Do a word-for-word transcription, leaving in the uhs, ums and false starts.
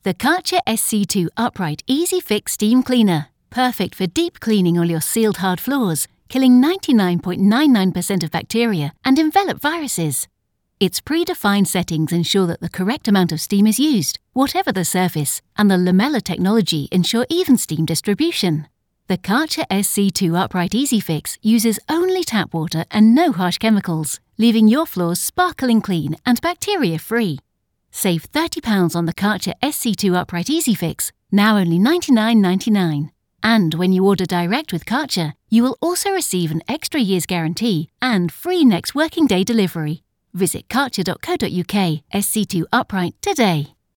The Karcher S C two Upright Easy Fix Steam Cleaner. Perfect for deep cleaning all your sealed hard floors, killing ninety-nine point nine nine percent of bacteria and envelop viruses. Its predefined settings ensure that the correct amount of steam is used, whatever the surface, and the Lamella technology ensure even steam distribution. The Karcher S C two Upright Easy Fix uses only tap water and no harsh chemicals, leaving your floors sparkling clean and bacteria-free. Save thirty pounds on the Karcher S C two Upright Easy Fix, now only ninety-nine ninety-nine. And when you order direct with Karcher, you will also receive an extra year's guarantee and free next working day delivery. Visit karcher dot co dot uk S C two Upright today.